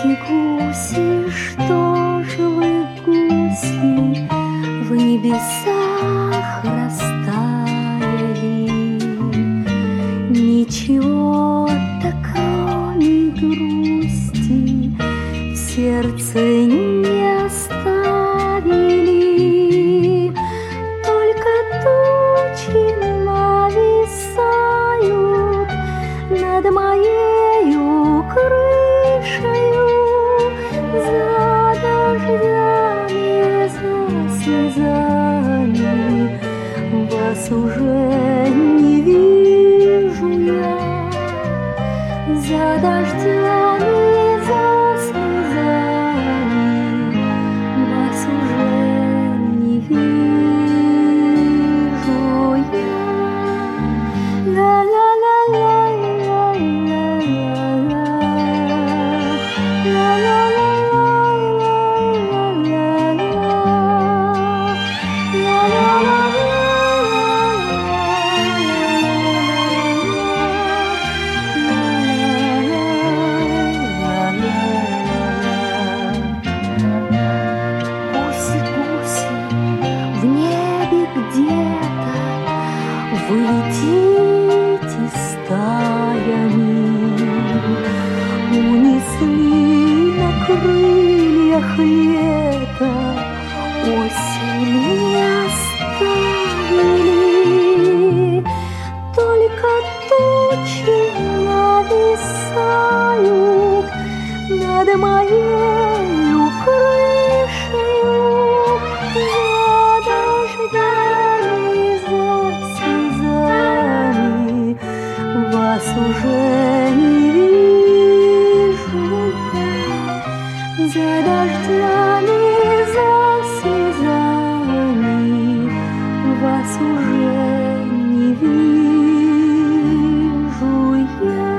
Гуси, гуси, что же вы, гуси, в небесах растаяли? Ничего-то, кроме грусти, в сердце не оставили. Только тучи нависают над моею крышею, за дождями, за слезами. Вас уже не вижу я, за дождями, за слезами. Вас уже не вижу я. Вы летите стаями, унесли на крыльях лето, осень не оставили. Только тучи нависают над моею крышею, за дождями, за слезами. Вас уже не вижу я, за дождями, за слезами. Вас уже не вижу я.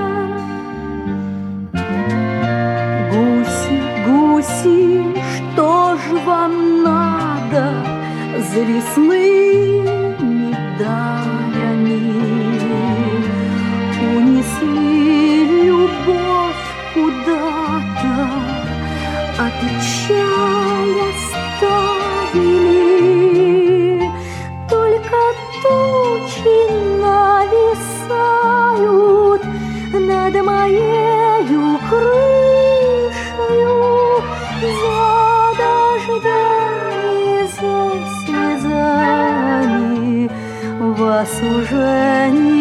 Гуси, гуси, что ж вам надо за лесными далями? Унесли любовь куда-то, а печаль оставили. Только тучи нависают над моею крышею, за дождями, за слезами. Вас уже не